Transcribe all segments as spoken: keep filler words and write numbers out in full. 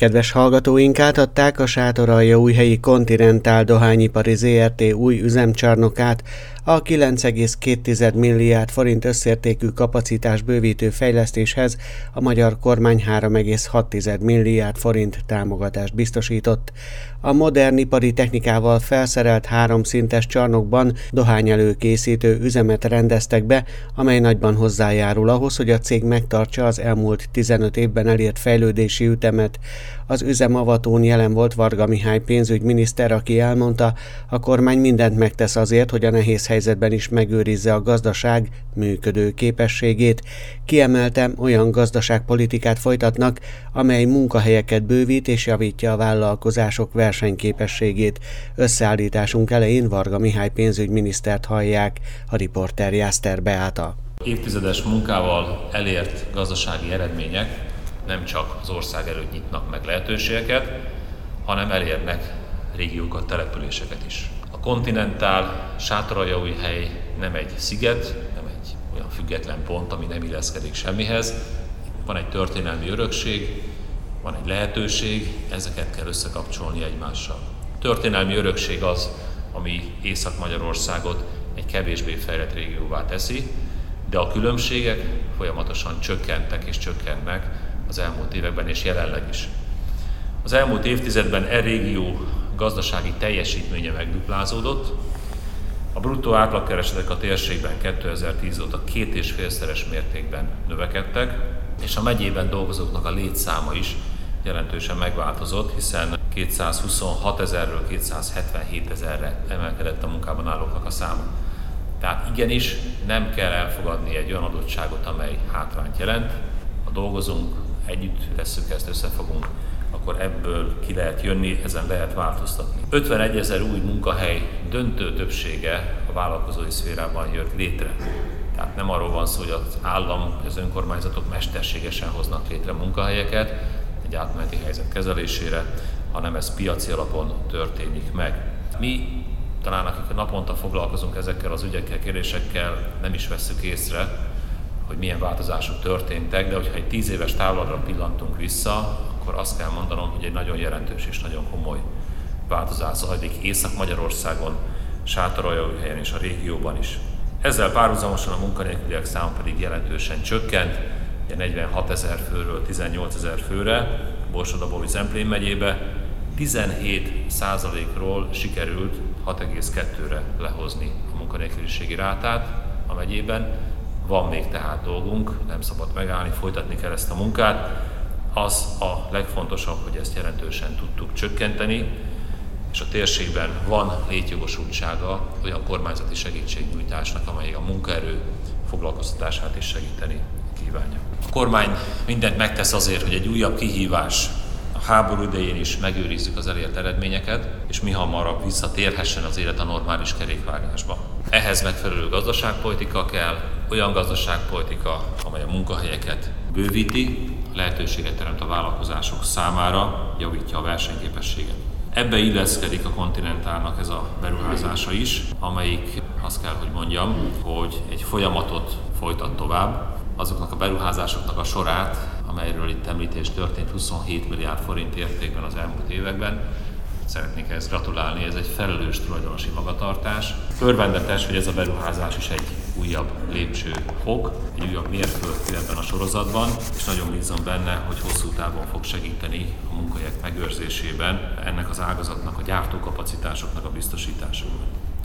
Kedves hallgatóink, átadták a Sátoraljaújhelyi Continental Dohányipari zé er té új üzemcsarnokát a kilenc egész két milliárd forint összértékű kapacitás bővítő fejlesztéshez a magyar kormány három egész hat milliárd forint támogatást biztosított. A modern ipari technikával felszerelt háromszintes csarnokban dohányelőkészítő üzemet rendeztek be, amely nagyban hozzájárul ahhoz, hogy a cég megtartsa az elmúlt tizenöt évben elért fejlődési ütemet. Az üzemavatón jelen volt Varga Mihály pénzügyminiszter, aki elmondta, a kormány mindent megtesz azért, hogy a nehéz helyzetben is megőrizze a gazdaság működő képességét. Kiemeltem, olyan gazdaságpolitikát folytatnak, amely munkahelyeket bővít és javítja a vállalkozások versenyképességét. Összeállításunk elején Varga Mihály pénzügyminisztert hallják, a riporter Jászter Beáta. Évtizedes munkával elért gazdasági eredmények nem csak az ország előtt nyitnak meg lehetőségeket, hanem elérnek régiókat, településeket is. A Continental Sátoraljaújhely nem egy sziget, nem egy olyan független pont, ami nem illeszkedik semmihez. Van egy történelmi örökség, van egy lehetőség, ezeket kell összekapcsolni egymással. A történelmi örökség az, ami Észak-Magyarországot egy kevésbé fejlett régióvá teszi, de a különbségek folyamatosan csökkentek és csökkennek az elmúlt években és jelenleg is. Az elmúlt évtizedben e régió gazdasági teljesítménye megduplázódott, a bruttó átlagkeresetek a térségben kétezer-tíz óta két és félszeres mértékben növekedtek, és a megyében dolgozóknak a létszáma is jelentősen megváltozott, hiszen kétszázhuszonhat ezerről kétszázhetvenhét ezerre emelkedett a munkában állóknak a száma. Tehát igenis nem kell elfogadni egy olyan adottságot, amely hátrányt jelent. Ha dolgozunk, együtt tesszük ezt, összefogunk, akkor ebből ki lehet jönni, ezen lehet változtatni. ötvenegy ezer új munkahely döntő többsége a vállalkozói szférában jött létre. Tehát nem arról van szó, hogy az állam, az önkormányzatok mesterségesen hoznak létre munkahelyeket egy átmeneti helyzet kezelésére, hanem ez piaci alapon történik meg. Mi talán akik naponta foglalkozunk ezekkel az ügyekkel, kérdésekkel, nem is vesszük észre, hogy milyen változások történtek, de hogyha egy tíz éves távlatra pillantunk vissza, akkor azt kell mondanom, hogy egy nagyon jelentős és nagyon komoly változás zajlik Észak-Magyarországon, Sátoraljaújhelyen és a régióban is. Ezzel párhuzamosan a munkanélküliek száma pedig jelentősen csökkent, negyvenhat ezer főről tizennyolc ezer főre, Borsod-Abaúj-Zemplén megyébe, tizenhét százalékról sikerült hat egész kettőre lehozni a munkanélküliségi rátát a megyében. Van még tehát dolgunk, nem szabad megállni, folytatni kell ezt a munkát. Az a legfontosabb, hogy ezt jelentősen tudtuk csökkenteni, és a térségben van létjogosultsága olyan kormányzati segítségnyújtásnak, amely a munkaerő foglalkoztatását is segíteni kívánja. A kormány mindent megtesz azért, hogy egy újabb kihívás, a háború idején is megőrizzük az elért eredményeket, és mi hamarabb visszatérhessen az élet a normális kerékvágásba. Ehhez megfelelő gazdaságpolitika kell, olyan gazdaságpolitika, amely a munkahelyeket bővíti, lehetőséget teremt a vállalkozások számára, javítja a versenyképességet. Ebbe illeszkedik a Continentalnak ez a beruházása is, amelyik azt kell, hogy mondjam, hogy egy folyamatot folytat tovább. Azoknak a beruházásoknak a sorát, amelyről itt említés történt, huszonhét milliárd forint értékben az elmúlt években. Szeretnék ehhez gratulálni, ez egy felelős tulajdonosi magatartás. Örvendetes, hogy ez a beruházás is egy újabb lépcsőfok, egy újabb mérföldkő ebben a sorozatban, és nagyon bízom benne, hogy hosszú távon fog segíteni a munkahelyek megőrzésében, ennek az ágazatnak, a gyártókapacitásoknak a biztosításában.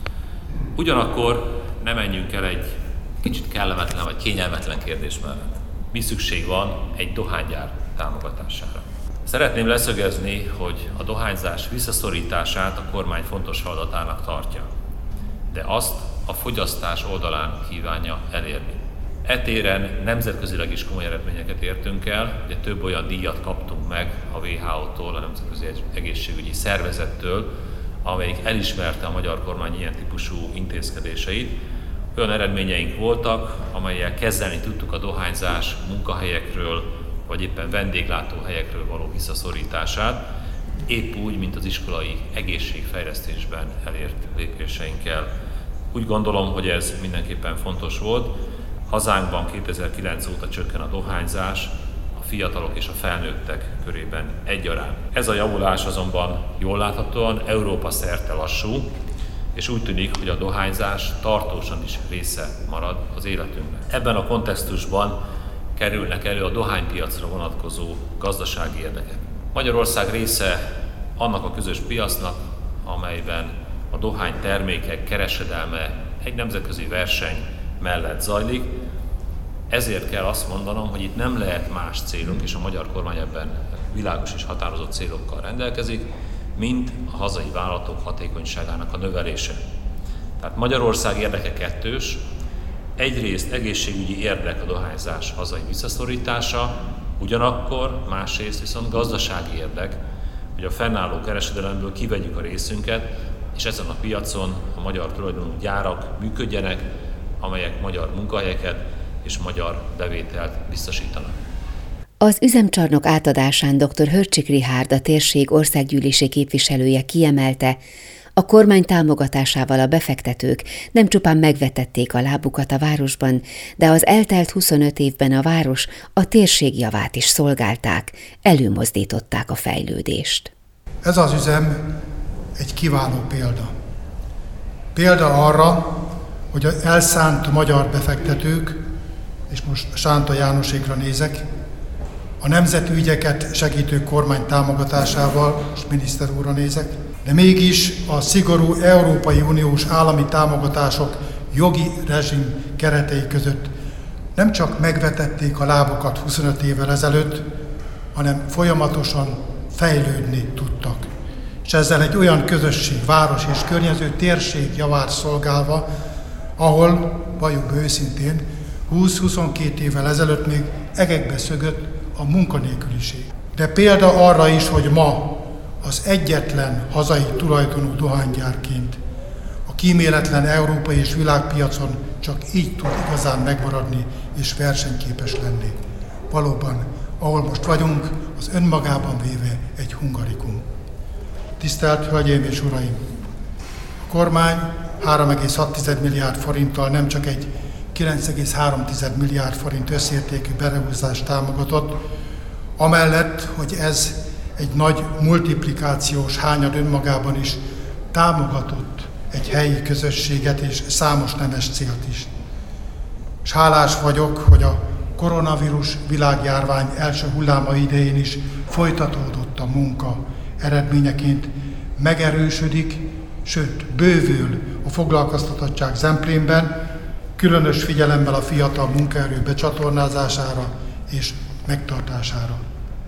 Ugyanakkor ne menjünk el egy kicsit kellemetlen vagy kényelmetlen kérdés mellett. Mi szükség van egy dohánygyár támogatására? Szeretném leszögezni, hogy a dohányzás visszaszorítását a kormány fontos feladatának tartja, de azt a fogyasztás oldalán kívánja elérni. E téren nemzetközileg is komoly eredményeket értünk el, ugye több olyan díjat kaptunk meg a dupla vé há ó-tól, a Nemzetközi Egészségügyi Szervezettől, amelyik elismerte a magyar kormány ilyen típusú intézkedéseit. Olyan eredményeink voltak, amelyekkel kezelni tudtuk a dohányzás munkahelyekről, vagy éppen vendéglátóhelyekről való visszaszorítását, épp úgy, mint az iskolai egészségfejlesztésben elért lépéseinkkel. Úgy gondolom, hogy ez mindenképpen fontos volt. Hazánkban kétezer-kilenc óta csökken a dohányzás, a fiatalok és a felnőttek körében egyaránt. Ez a javulás azonban jól láthatóan Európa szerte lassú, és úgy tűnik, hogy a dohányzás tartósan is része marad az életünkben. Ebben a kontextusban kerülnek elő a dohánypiacra vonatkozó gazdasági érdekek. Magyarország része annak a közös piacnak, amelyben a dohánytermékek kereskedelme egy nemzetközi verseny mellett zajlik. Ezért kell azt mondanom, hogy itt nem lehet más célunk, és a magyar kormány ebben világos és határozott célokkal rendelkezik, mint a hazai vállalatok hatékonyságának a növelése. Tehát Magyarország érdeke kettős, egyrészt egészségügyi érdek a dohányzás hazai visszaszorítása, ugyanakkor másrészt viszont gazdasági érdek, hogy a fennálló kereskedelemből kivegyük a részünket, és ezen a piacon a magyar tulajdonú gyárak működjenek, amelyek magyar munkahelyeket és magyar bevételt biztosítanak. Az üzemcsarnok átadásán dr. Hörcsik Richárd, a térség országgyűlési képviselője kiemelte, a kormány támogatásával a befektetők nem csupán megvetették a lábukat a városban, de az eltelt huszonöt évben a város a térség javát is szolgálták, előmozdították a fejlődést. Ez az üzem egy kiváló példa. Példa arra, hogy az elszánt magyar befektetők, és most Sánta Jánosékra nézek, a nemzeti ügyeket segítő kormány támogatásával, most miniszter úrra nézek, de mégis a szigorú Európai Uniós állami támogatások jogi rezsim keretei között nem csak megvetették a lábukat huszonöt évvel ezelőtt, hanem folyamatosan fejlődni tudtak. És ezzel egy olyan közösség, város és környező térség javát szolgálva, ahol, valljuk őszintén, húsz-huszonkettő évvel ezelőtt még egekbe szögött a munkanélküliség. De példa arra is, hogy ma az egyetlen hazai tulajdonú dohánygyárként a kíméletlen európai és világpiacon csak így tud igazán megmaradni és versenyképes lenni. Valóban, ahol most vagyunk, az önmagában véve egy hungarikum. Tisztelt Hölgyeim és Uraim! A kormány három egész hat milliárd forinttal nem csak egy kilenc egész három milliárd forint összértékű beruházást támogatott, amellett, hogy ez egy nagy multiplikációs hányad önmagában is támogatott egy helyi közösséget és számos nemes célt is. És hálás vagyok, hogy a koronavírus világjárvány első hulláma idején is folytatódott a munka eredményeként, megerősödik, sőt bővül a foglalkoztatottság Zemplénben, különös figyelemmel a fiatal munkaerő becsatornázására és megtartására.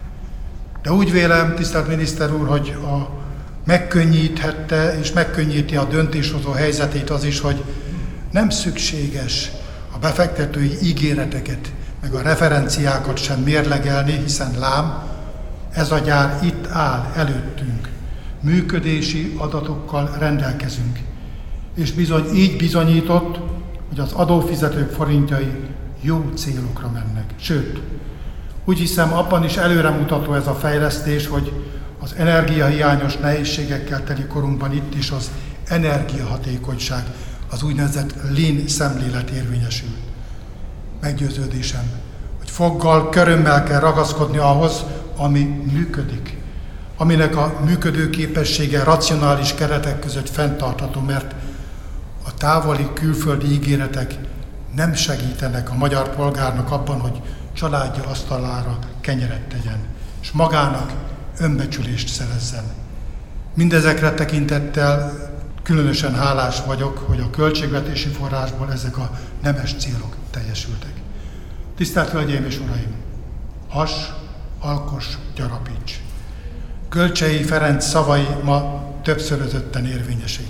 De úgy vélem, tisztelt miniszter úr, hogy a megkönnyíthette és megkönnyíti a döntéshozó helyzetét az is, hogy nem szükséges a befektetői ígéreteket, meg a referenciákat sem mérlegelni, hiszen lám, ez a gyár itt áll előttünk. Működési adatokkal rendelkezünk. És bizony így bizonyított, hogy az adófizetők forintjai jó célokra mennek. Sőt, úgy hiszem, abban is előremutató ez a fejlesztés, hogy az energiahiányos nehézségekkel teli korunkban itt is az energiahatékonyság, az úgynevezett lean szemlélet érvényesül. Meggyőződésem, hogy foggal, körömmel kell ragaszkodni ahhoz, ami működik, aminek a működőképessége racionális keretek között fenntartható, mert a távoli külföldi ígéretek nem segítenek a magyar polgárnak abban, hogy családja asztalára kenyeret tegyen, és magának önbecsülést szerezzen. Mindezekre tekintettel különösen hálás vagyok, hogy a költségvetési forrásból ezek a nemes célok teljesültek. Tisztelt Hölgyeim és Uraim! Hass, alkos, gyarapíts! Kölcsei Ferenc szavai ma többszörözötten érvényesek.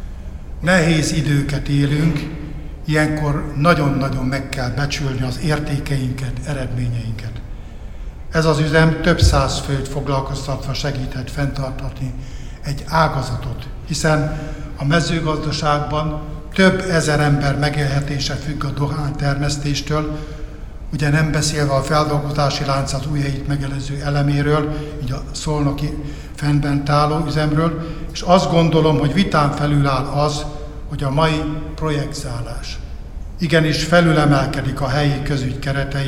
Nehéz időket élünk, ilyenkor nagyon-nagyon meg kell becsülni az értékeinket, eredményeinket. Ez az üzem több száz főt foglalkoztatva segíthet fenntartatni egy ágazatot, hiszen a mezőgazdaságban több ezer ember megélhetése függ a dohánytermesztéstől, ugye nem beszélve a feldolgozási lánc az újhelyit megelőző eleméről, így a szolnoki fennbent álló üzemről, és azt gondolom, hogy vitán felül áll az, hogy a mai projektzálás igenis felülemelkedik a helyi közügy keretein,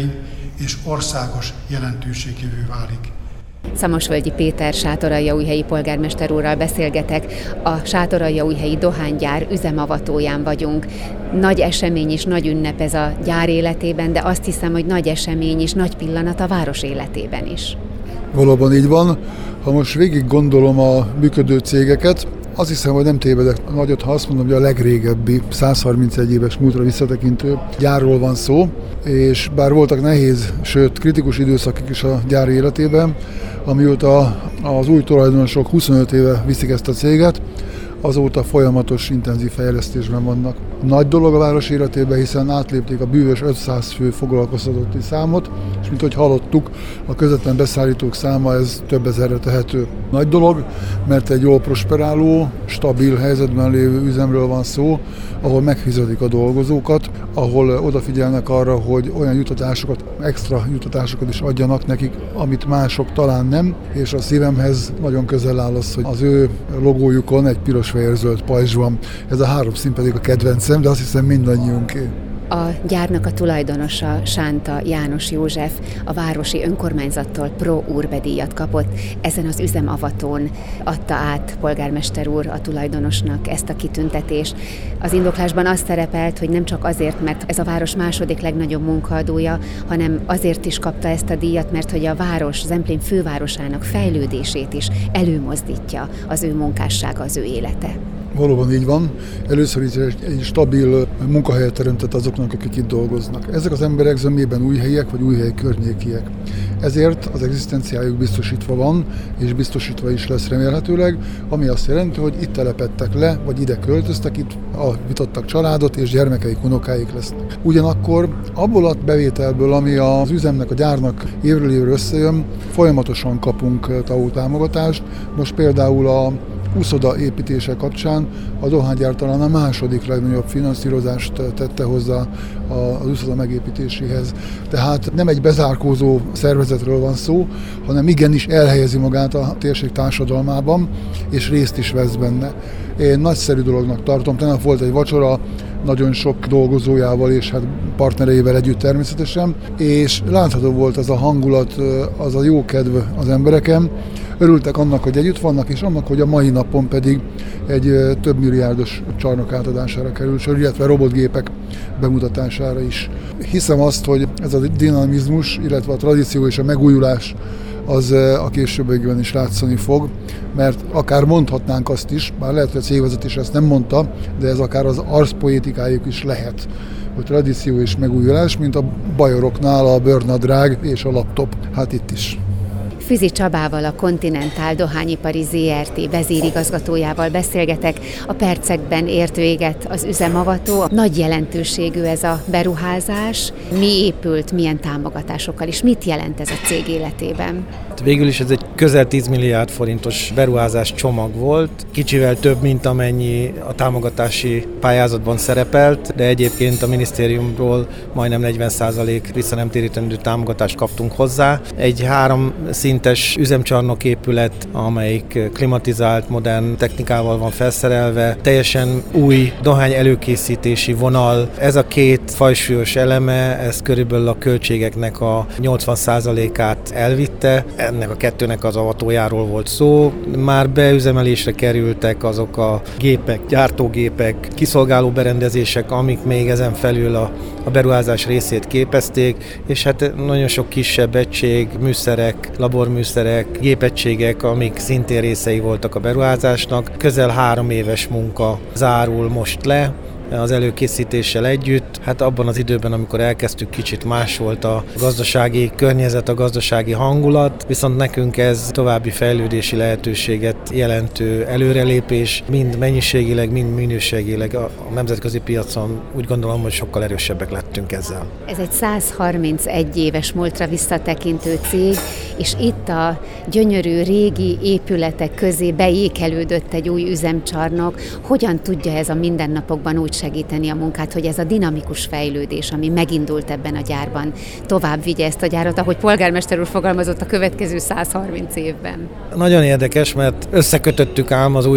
és országos jelentőségűvé válik. Szamosvölgyi Péter sátoraljaújhelyi polgármester úrral beszélgetek, a sátoraljaújhelyi dohánygyár üzemavatóján vagyunk. Nagy esemény és nagy ünnep ez a gyár életében, de azt hiszem, hogy nagy esemény és nagy pillanat a város életében is. Valóban így van. Ha most végig gondolom a működő cégeket, azt hiszem, hogy nem tévedek nagyot, ha azt mondom, hogy a legrégebbi, száz harmincegy éves múltra visszatekintő gyárról van szó, és bár voltak nehéz, sőt kritikus időszakok is a gyár életében, amióta az új tulajdonosok huszonöt éve viszik ezt a céget, azóta folyamatos intenzív fejlesztésben vannak. Nagy dolog a város életében, hiszen átlépték a bűvös ötszáz fő foglalkoztatotti számot, és mint hogy hallottuk, a közvetlen beszállítók száma ez több ezerre tehető. Nagy dolog, mert egy jól prosperáló, stabil helyzetben lévő üzemről van szó, ahol megfizetik a dolgozókat, ahol odafigyelnek arra, hogy olyan juttatásokat, extra juttatásokat is adjanak nekik, amit mások talán nem, és a szívemhez nagyon közel áll az, hogy az ő logójukon egy piros-fehér-zöld pajzs van. Ez a három szín pedig a kedvencem, de azt hiszem mindannyiunké. A gyárnak a tulajdonosa, Sánta János József, a városi önkormányzattól Pro Urbe díjat kapott. Ezen az üzemavatón adta át polgármester úr a tulajdonosnak ezt a kitüntetést. Az indoklásban az szerepelt, hogy nem csak azért, mert ez a város második legnagyobb munkaadója, hanem azért is kapta ezt a díjat, mert hogy a város, Zemplén fővárosának fejlődését is előmozdítja az ő munkássága, az ő élete. Valóban így van. Először is egy stabil munkahelyet teremtett azoknak, akik itt dolgoznak. Ezek az emberek zömében újhelyiek vagy újhelyi környékiek. Ezért az egzisztenciájuk biztosítva van, és biztosítva is lesz remélhetőleg, ami azt jelenti, hogy itt telepedtek le, vagy ide költöztek, itt alapítottak családot, és gyermekeik, unokáik lesznek. Ugyanakkor abból a bevételből, ami az üzemnek, a gyárnak évről évre összejön, folyamatosan kapunk té á u támogatást. Most például a úszoda építése kapcsán a dohánygyár talán a második legnagyobb finanszírozást tette hozzá az úszoda megépítéséhez. Tehát nem egy bezárkózó szervezetről van szó, hanem igenis elhelyezi magát a térség társadalmában, és részt is vesz benne. Én nagyszerű dolognak tartom, tegnap volt egy vacsora, nagyon sok dolgozójával és hát partnereivel együtt természetesen, és látható volt az a hangulat, az a jó kedv az embereken. Örültek annak, hogy együtt vannak, és annak, hogy a mai napon pedig egy több milliárdos csarnok átadására kerül sor, illetve robotgépek bemutatására is. Hiszem azt, hogy ez a dinamizmus, illetve a tradíció és a megújulás az a későbbiekben is látszani fog, mert akár mondhatnánk azt is, bár lehet, hogy a cégvezetés ezt nem mondta, de ez akár az arszpoétikájuk is lehet, hogy tradíció és megújulás, mint a bajoroknál a bőrnadrág és a laptop. Hát itt is. Füzi Csabával, a Continental Dohányipari zé er té vezérigazgatójával beszélgetek. A percekben ért véget az üzemavató. Nagy jelentőségű ez a beruházás. Mi épült, milyen támogatásokkal, és mit jelent ez a cég életében? Végül is ez egy közel tíz milliárd forintos beruházás csomag volt. Kicsivel több, mint amennyi a támogatási pályázatban szerepelt, de egyébként a minisztériumról majdnem negyven százalék visszanemtérítendő támogatást kaptunk hozzá. Egy három szintes üzemcsarnok épület, amelyik klimatizált, modern technikával van felszerelve, teljesen új dohány előkészítési vonal. Ez a két fajsúlyos eleme, ez körülbelül a költségeknek a nyolcvan százalékát elvitte. Ennek a kettőnek az avatójáról volt szó. Már beüzemelésre kerültek azok a gépek, gyártógépek, kiszolgáló berendezések, amik még ezen felül a, a beruházás részét képezték, és hát nagyon sok kisebb egység, műszerek, laborműszerek, gépegységek, amik szintén részei voltak a beruházásnak. Közel három éves munka zárul most le az előkészítéssel együtt. Hát abban az időben, amikor elkezdtük, kicsit más volt a gazdasági környezet, a gazdasági hangulat, viszont nekünk ez további fejlődési lehetőséget jelentő előrelépés, mind mennyiségileg, mind minőségileg a nemzetközi piacon úgy gondolom, hogy sokkal erősebbek lettünk ezzel. Ez egy száz harmincegy éves múltra visszatekintő cég, és itt a gyönyörű régi épületek közé beékelődött egy új üzemcsarnok. Hogyan tudja ez a mindennapokban úgy segíteni a munkát, hogy ez a dinamikus fejlődés, ami megindult ebben a gyárban, tovább vigye ezt a gyárat, ahogy polgármester úr fogalmazott, a következő száz harminc évben? Nagyon érdekes, mert összekötöttük ám az új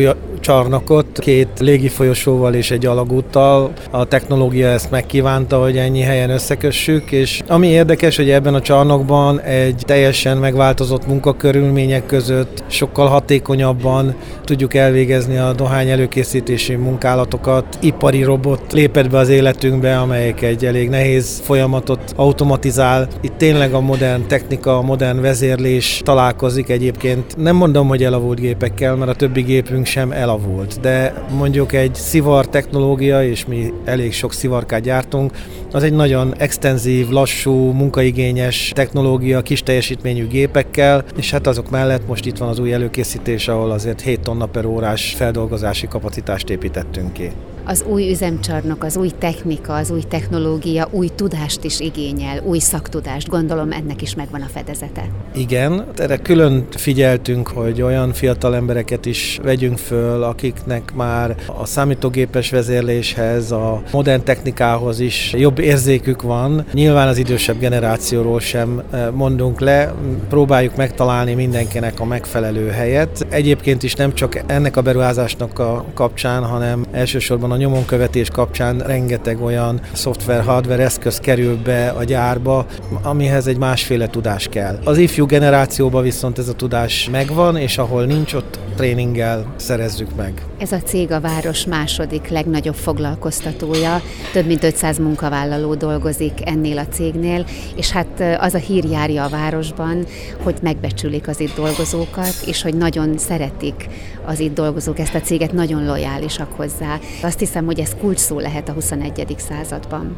csarnokot két légifolyosóval és egy alagúttal. A technológia ezt megkívánta, hogy ennyi helyen összekössük, és ami érdekes, hogy ebben a csarnokban egy teljesen megváltozott munkakörülmények között sokkal hatékonyabban tudjuk elvégezni a dohány előkészítési munkálatokat. Ipari robot lépett be az életünkbe, amelyik egy elég nehéz folyamatot automatizál. Itt tényleg a modern technika, a modern vezérlés találkozik egyébként. Nem mondom, hogy elavult gépekkel, mert a többi gépünk sem elavult, de mondjuk egy szivar technológia, és mi elég sok szivarkát gyártunk, az egy nagyon extenzív, lassú, munkaigényes technológia, kis teljesítményű gépekkel, és hát azok mellett most itt van az új előkészítés, ahol azért hét tonna per órás feldolgozási kapacitást építettünk ki. Az új üzemcsarnok, az új technika, az új technológia új tudást is igényel, új szaktudást. Gondolom ennek is megvan a fedezete. Igen, erre külön figyeltünk, hogy olyan fiatal embereket is vegyünk föl, akiknek már a számítógépes vezérléshez, a modern technikához is jobb érzékük van. Nyilván az idősebb generációról sem mondunk le, próbáljuk megtalálni mindenkinek a megfelelő helyet. Egyébként is nem csak ennek a beruházásnak a kapcsán, hanem elsősorban a nyomonkövetés kapcsán rengeteg olyan szoftver, hardware eszköz kerül be a gyárba, amihez egy másféle tudás kell. Az ifjú generációban viszont ez a tudás megvan, és ahol nincs, ott tréninggel szerezzük meg. Ez a cég a város második legnagyobb foglalkoztatója, több mint ötszáz munkavállaló dolgozik ennél a cégnél, és hát az a hír járja a városban, hogy megbecsülik az itt dolgozókat, és hogy nagyon szeretik az itt dolgozók ezt a céget, nagyon lojálisak hozzá. Azt hiszem, hogy ez kulcsszó lehet a huszonegyedik században.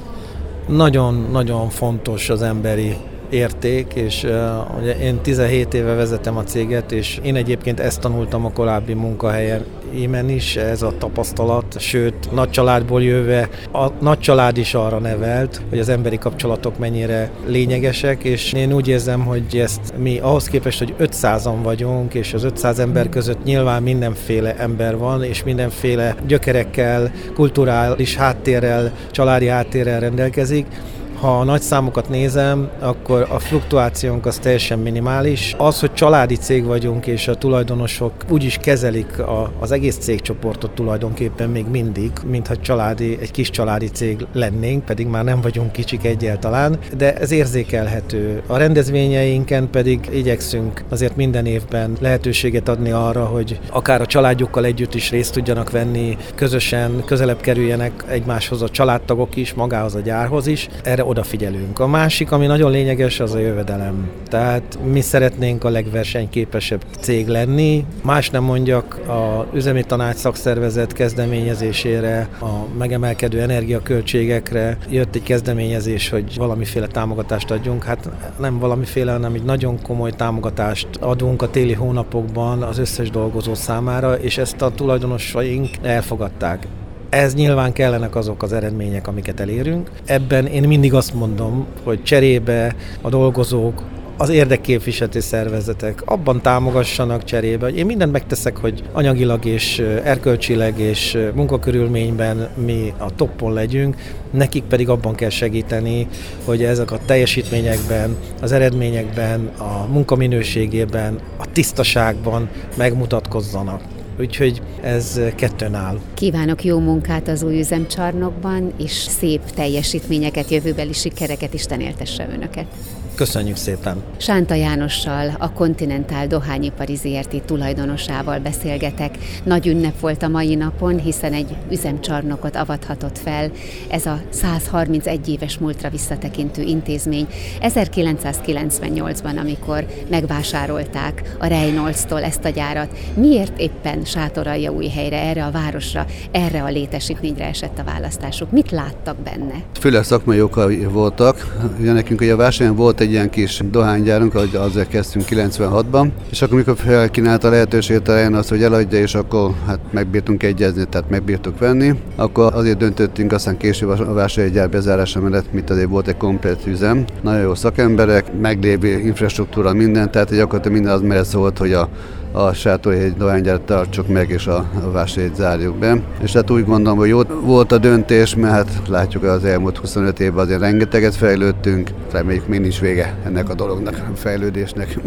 Nagyon-nagyon fontos az emberi érték, és uh, ugye én tizenhét éve vezetem a céget, és én egyébként ezt tanultam a korábbi munkahelyemen is, ez a tapasztalat, sőt, nagy családból jöve, a nagy család is arra nevelt, hogy az emberi kapcsolatok mennyire lényegesek, és én úgy érzem, hogy ezt mi ahhoz képest, hogy ötszázan vagyunk, és az ötszáz ember között nyilván mindenféle ember van, és mindenféle gyökerekkel, kulturális háttérrel, családi háttérrel rendelkezik. Ha a nagy számokat nézem, akkor a fluktuációnk az teljesen minimális. Az, hogy családi cég vagyunk, és a tulajdonosok úgy is kezelik a, az egész cégcsoportot tulajdonképpen még mindig, mintha családi, egy kis családi cég lennénk, pedig már nem vagyunk kicsik egyáltalán, de ez érzékelhető. A rendezvényeinken pedig igyekszünk azért minden évben lehetőséget adni arra, hogy akár a családjukkal együtt is részt tudjanak venni, közösen közelebb kerüljenek egymáshoz a családtagok is, magához a gyárhoz is. Erre odafigyelünk. A másik, ami nagyon lényeges, az a jövedelem. Tehát mi szeretnénk a legversenyképesebb cég lenni. Más nem mondjak, a üzemi tanács szakszervezet kezdeményezésére, a megemelkedő energiaköltségekre jött egy kezdeményezés, hogy valamiféle támogatást adjunk. Hát nem valamiféle, hanem egy nagyon komoly támogatást adunk a téli hónapokban az összes dolgozó számára, és ezt a tulajdonosaink elfogadták. Ez nyilván kellenek azok az eredmények, amiket elérünk. Ebben én mindig azt mondom, hogy cserébe a dolgozók, az érdekképviseleti szervezetek abban támogassanak cserébe, hogy én mindent megteszek, hogy anyagilag és erkölcsileg és munkakörülményben mi a toppon legyünk, nekik pedig abban kell segíteni, hogy ezek a teljesítményekben, az eredményekben, a munkaminőségében, a tisztaságban megmutatkozzanak. Úgyhogy ez kettőn áll. Kívánok jó munkát az új üzemcsarnokban, és szép teljesítményeket, jövőbeli sikereket, Isten éltesse önöket. Köszönjük szépen! Sánta Jánossal, a Continental Dohányipari zé er té tulajdonosával beszélgetek. Nagy ünnep volt a mai napon, hiszen egy üzemcsarnokot avathatott fel. Ez a száz harmincegy éves múltra visszatekintő intézmény. ezerkilencszázkilencvennyolcban, amikor megvásárolták a Reynolds-tól ezt a gyárat, miért éppen Sátoraljaújhelyre, erre a városra, erre a létesítményre esett a választásuk? Mit láttak benne? Főleg szakmai okai voltak. Ugye nekünk ugye a versenyen volt egy ilyen kis dohánygyárunk, ahogy azzal kezdtünk kilencvenhatban, és akkor mikor felkínálta a lehetőséget a helyen azt, hogy eladja, és akkor hát megbírtunk egyezni, tehát megbírtuk venni, akkor azért döntöttünk aztán később a vásárgyár bezárása mellett, mint azért volt egy komplett üzem. Nagyon jó szakemberek, meglévő infrastruktúra, minden, tehát gyakorlatilag minden az mellett szólt, hogy a a Sátoraljaújhelyi dohánygyárat tartsuk meg, és a, a vásárhelyet zárjuk be. És hát úgy gondolom, hogy jó volt a döntés, mert hát látjuk, az elmúlt huszonöt évben azért rengeteget fejlődtünk, reméljük még nincs vége ennek a dolognak, a fejlődésnek.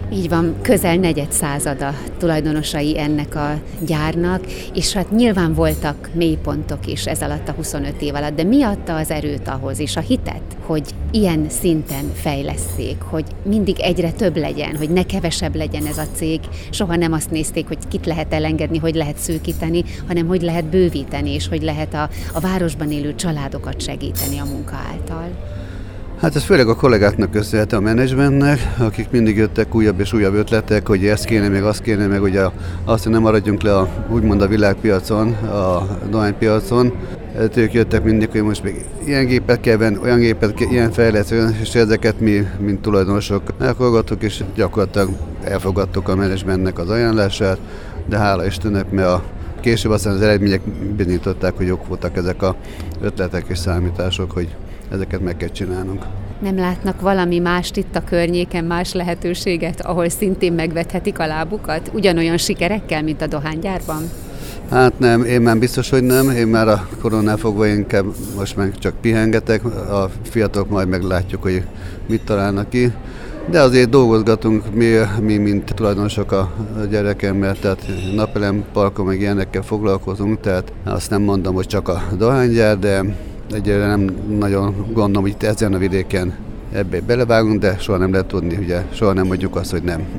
Így van, közel negyed százada tulajdonosai ennek a gyárnak, és hát nyilván voltak mélypontok is ez alatt a huszonöt év alatt, de mi adta az erőt ahhoz, és a hitet, hogy ilyen szinten fejlesszék, hogy mindig egyre több legyen, hogy ne kevesebb legyen ez a cég, soha nem azt nézték, hogy kit lehet elengedni, hogy lehet szűkíteni, hanem hogy lehet bővíteni, és hogy lehet a, a városban élő családokat segíteni a munka által. Hát ez főleg a kollégáknak köszönhető, a menedzsmentnek, akik mindig jöttek újabb és újabb ötletek, hogy ezt kéne, meg azt kéne, meg ugye azt, hogy nem maradjunk le a, úgymond a világpiacon, a dohánypiacon. Ők jöttek mindig, hogy most még ilyen gépet kell venni, olyan gépet kell, ilyen fejlesztő, és ezeket mi, mint tulajdonosok meghallgattuk, és gyakorlatilag elfogadtuk a menedzsmentnek az ajánlását, de hála Istennek, mert a később aztán az eredmények bizonyították, hogy jók voltak ezek a ötletek és számítások, hogy ezeket meg kell csinálnunk. Nem látnak valami mást itt a környéken, más lehetőséget, ahol szintén megvethetik a lábukat? Ugyanolyan sikerekkel, mint a dohánygyárban? Hát nem, én már biztos, hogy nem. Én már a koronál fogva inkább most meg csak pihengetek. A fiatalok majd meglátjuk, hogy mit találnak ki. De azért dolgozgatunk mi, mi mint tulajdonosok a gyerekemmel, tehát napelem parkon meg ilyenekkel foglalkozunk, tehát azt nem mondom, hogy csak a dohánygyár, de egyre nem nagyon gondolom, hogy itt ezen a vidéken ebbe belevágunk, de soha nem lehet tudni, ugye soha nem mondjuk azt, hogy nem.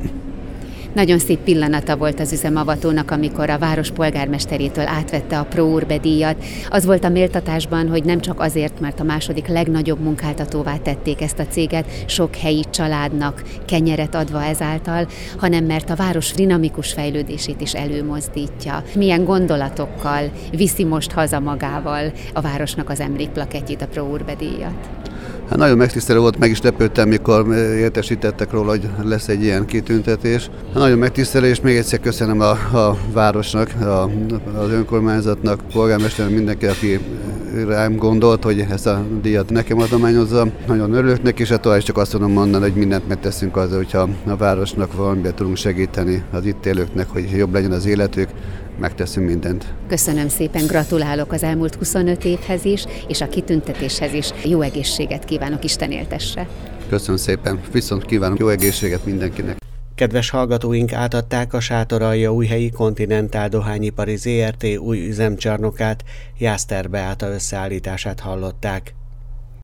Nagyon szép pillanata volt az üzemavatónak, amikor a város polgármesterétől átvette a Pro Urbe díjat. Az volt a méltatásban, hogy nem csak azért, mert a második legnagyobb munkáltatóvá tették ezt a céget, sok helyi családnak kenyeret adva ezáltal, hanem mert a város dinamikus fejlődését is előmozdítja. Milyen gondolatokkal viszi most haza magával a városnak az emlékplakettjét, a Pro Urbe díjat? Hát nagyon megtisztelő volt, meg is lepődtem, mikor értesítettek róla, hogy lesz egy ilyen kitüntetés. Hát nagyon megtisztelő, és még egyszer köszönöm a, a városnak, a, az önkormányzatnak, polgármesternek, mindenki, aki rám gondolt, hogy ezt a díjat nekem adományozzam. Nagyon örülök neki, és hát tovább is csak azt tudom mondani, hogy mindent megteszünk azzal, hogyha a városnak valamiben tudunk segíteni az itt élőknek, hogy jobb legyen az életük. Megteszünk mindent. Köszönöm szépen, gratulálok az elmúlt huszonöt évhez is, és a kitüntetéshez is. Jó egészséget kívánok, Isten éltesse! Köszönöm szépen, viszont kívánok jó egészséget mindenkinek! Kedves hallgatóink, átadták a Sátoraljaújhelyi Continental Dohányipari zé er té új üzemcsarnokát, Jászter Beáta összeállítását hallották.